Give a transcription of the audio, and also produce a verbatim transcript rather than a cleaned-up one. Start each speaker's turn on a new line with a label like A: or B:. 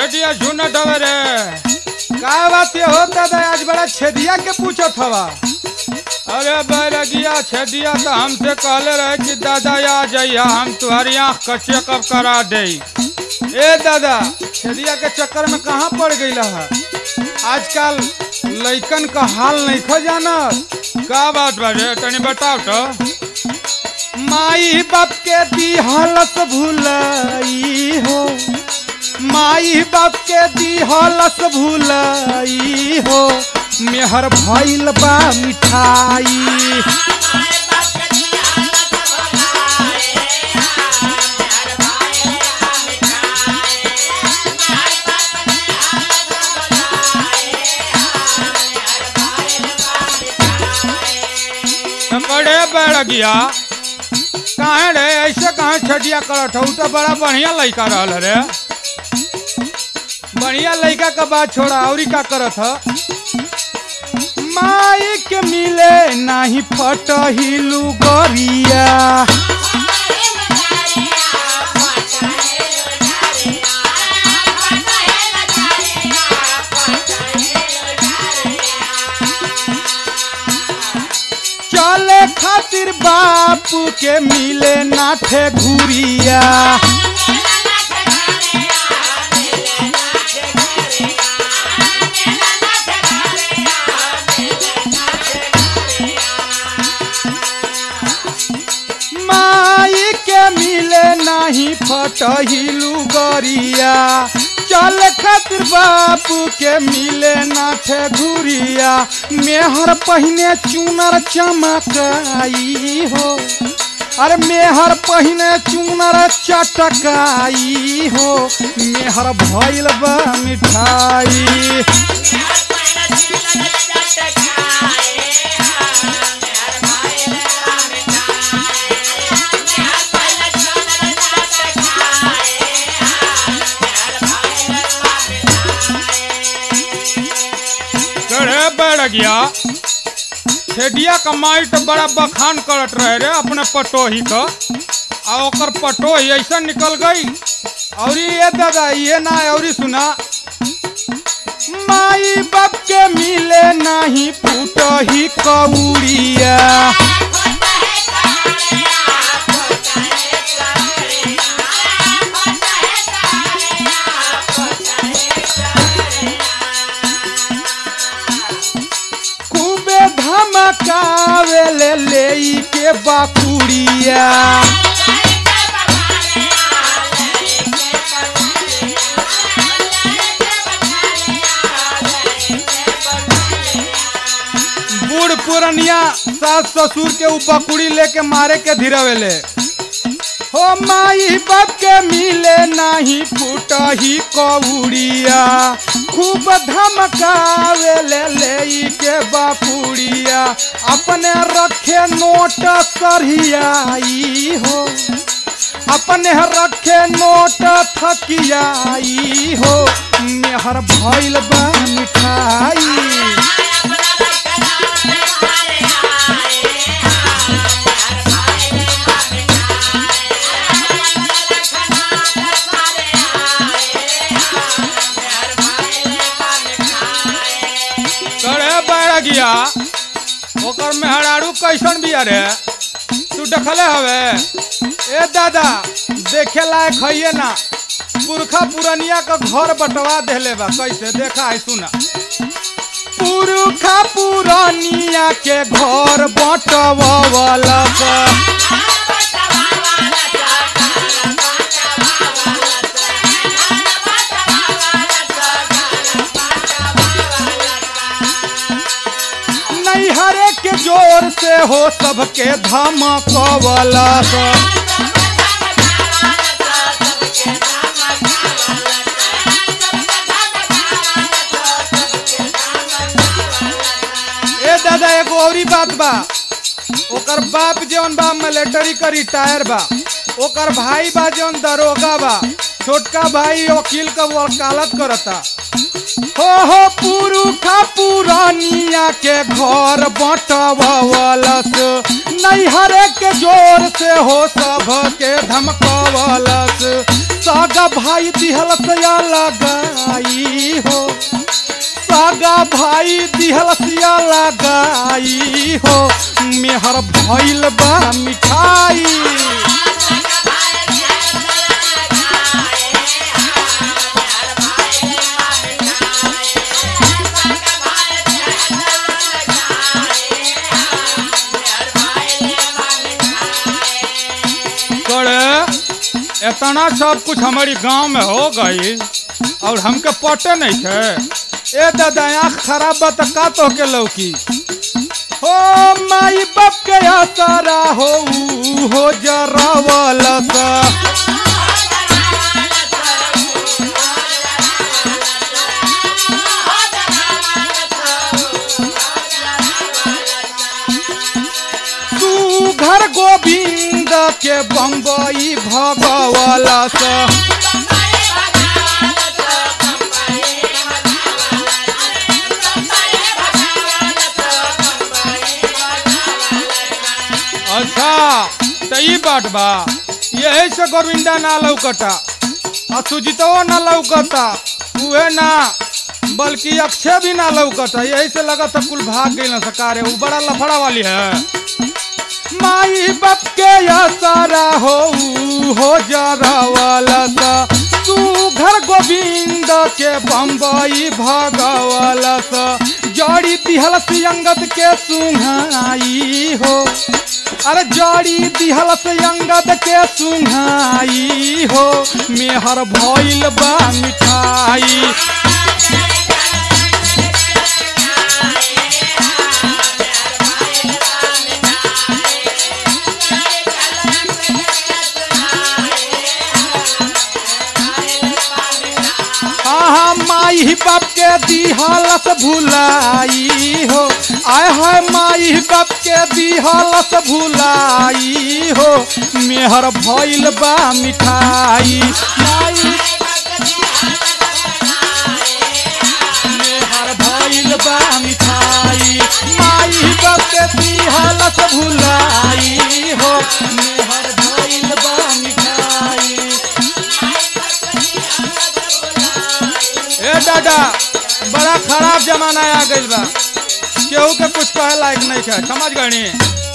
A: छेदिया झुनट हवे रे।
B: का बात ये होता था आज बड़ा छेदिया के पूछत हवा।
A: अरे बैरगिया छेदिया तो हमसे कहले रहे कि दादा आ जाइया हम तुम्हारी आँख का चेकअप करा दे।
B: ए दादा छेदिया के चक्कर में कहाँ पड़ गई है? आजकल लइकन का हाल नहीं खो जाना।
A: का बात बाजे तनी बताओ तो।
B: माई बाप के दी हालत भूलाई हो, माई बाप के दी हालत भूलाई हो, मेहर भइल बा मिठाई।
A: बड़े बैरगिया कहे रे ऐसे कहे छेदिया करत हो? तो बड़ा बढ़िया लड़का रहल रे।
B: बढ़िया लड़का का बात छोड़ा और का करत ह? माई के मिले नाही फटहिलू गरिया, चले खातिर बापू के मिले नाठे घुरिया। माई के मिले नाही फटहिलू गरिया, चल खातिर बापू के मिले नाठे घुरिया। मेहर पहिने चुनर चमकाई हो, अरे मेहर पहिने चुनर चटकाई हो, मेहर भइल बा मिठाई।
A: बैरगिया छेदिया का माई तो बड़ा बखान करत रहे रे अपने पटोही का, आ ओकर पटोही ऐसा निकल गई।
B: और ये दादा ये ना और सुना, माई बाप के मिले नहीं फूटही कौड़िया, धमकावेले लेई के बाकुड़िया। बूढ़ पुरनिया सास ससुर के उ बकुड़ी लेके मारे के धीरवेले हो। माई बाप के मिले नहीं फूटही कौड़िया, खूब धमकावेले लेई के बापुड़िया। अपने रखे नोट सरहियाई हो, अपने रखे नोट थकियाई हो, मेहर भइल बा मिठाई।
A: बैरगिया ओकर मेहरारू कैसन बिया रे तू देखले हवे?
B: ए दादा देखे लायक है ना, पुरखा पुरनिया का घर बटवा देले बा। कैसे देखा है सुना। पुरखा पुरनिया के घर बटवावला हरे के जोर से हो सबके धमकवला। ए दादा एगो औरी बात बा, ओकर बाप जौन बा मिलिट्री का रिटायर बा, ओकर भाई बा जौन दरोगा बा, छोटका भाई वकील का वकालत करता। हो हो पुरखा पुरानिया के घर बटवलस, नैहरे के जोर से हो सब के धमकवलस। सागा भाई दिहल सिया लगाई हो, सागा भाई दिहल सिया लगाई हो, मेहर भइल बा मिठाई।
A: इतना सब कुछ हमारी गांव में हो गई और हमके पटे नहीं थे।
B: ए दादा आँख खराब बा त का तो के लौकी हो, माई बाप के आसरा हो ऊ हो जरावला सा। तू घर गोविंद के बम्बई भगवाला सा।
A: अच्छा तो ये बात बा, यही से गोविंदा ना लौकता और सुजीतवा ना लौकता, उहे ना बल्कि अक्षय भी ना लौकता। यही से लगा था कुल भाग गई ना सकारे, वो बड़ा लफड़ा वाली है।
B: माई बाप के आसरा हो ऊ हो जरावला सा। तू घर गोविंद के बम्बई भगवाला सा। जड़ी दिहल सियंगद के सुहाई हो, अरे जड़ी दिहल सियंगद के सुहाई हो, मेहर भइल बा मिठाई। माई बाप के दिहलस भुलाई हो, आय है माई बाप के दिहलस भुलाई हो, मेहर भइल बा मिठाई। माई मेहर भइल बा मिठाई, माई बाप के दिहलस भुलाई हो, मेहर भइल बा मिठाई।
A: ए दादा बड़ा खराब जमाना आ गइल बा, केहू के कुछ कहे लायक नहीं है, समझ गए।